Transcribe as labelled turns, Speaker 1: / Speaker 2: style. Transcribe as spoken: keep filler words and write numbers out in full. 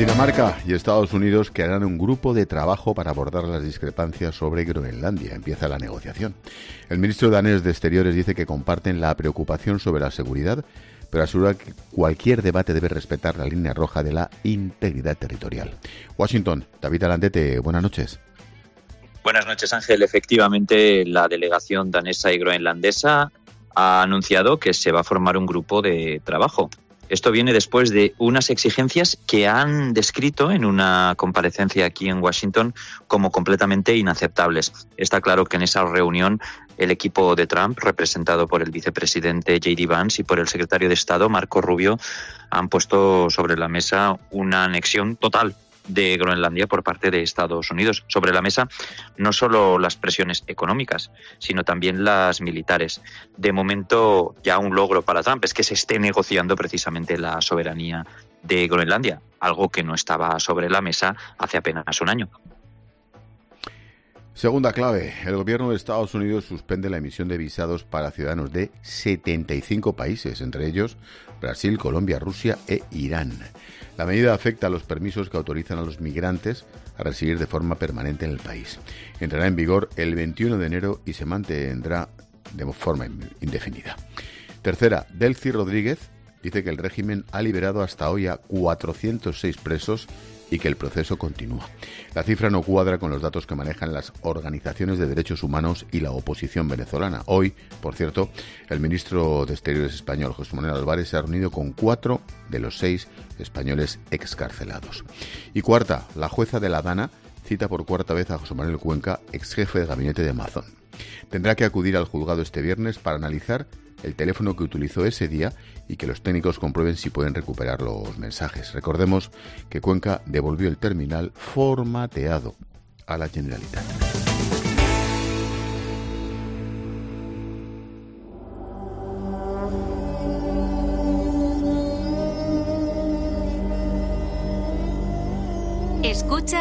Speaker 1: Dinamarca y Estados Unidos crearán un grupo de trabajo para abordar las discrepancias sobre Groenlandia. Empieza la negociación. El ministro danés de Exteriores dice que comparten la preocupación sobre la seguridad, pero asegura que cualquier debate debe respetar la línea roja de la integridad territorial. Washington, David Alandete, buenas noches.
Speaker 2: Buenas noches, Ángel. Efectivamente, la delegación danesa y groenlandesa ha anunciado que se va a formar un grupo de trabajo. Esto viene después de unas exigencias que han descrito en una comparecencia aquí en Washington como completamente inaceptables. Está claro que en esa reunión el equipo de Trump, representado por el vicepresidente J D Vance y por el secretario de Estado Marco Rubio, han puesto sobre la mesa una anexión total de Groenlandia por parte de Estados Unidos. Sobre la mesa no solo las presiones económicas, sino también las militares. De momento, ya un logro para Trump es que se esté negociando precisamente la soberanía de Groenlandia, algo que no estaba sobre la mesa hace apenas un año.
Speaker 1: Segunda clave, el gobierno de Estados Unidos suspende la emisión de visados para ciudadanos de setenta y cinco países, entre ellos Brasil, Colombia, Rusia e Irán. La medida afecta a los permisos que autorizan a los migrantes a residir de forma permanente en el país. Entrará en vigor el veintiuno de enero y se mantendrá de forma indefinida. Tercera, Delcy Rodríguez dice que el régimen ha liberado hasta hoy a cuatrocientos seis presos y que el proceso continúa. La cifra no cuadra con los datos que manejan las organizaciones de derechos humanos y la oposición venezolana. Hoy, por cierto, el ministro de Exteriores español, José Manuel Álvarez, se ha reunido con cuatro de los seis españoles excarcelados. Y cuarta, la jueza de La Dana cita por cuarta vez a José Manuel Cuenca, ex jefe de gabinete de Amazon. Tendrá que acudir al juzgado este viernes para analizar el teléfono que utilizó ese día y que los técnicos comprueben si pueden recuperar los mensajes. Recordemos que Cuenca devolvió el terminal formateado a la Generalitat.
Speaker 3: Escucha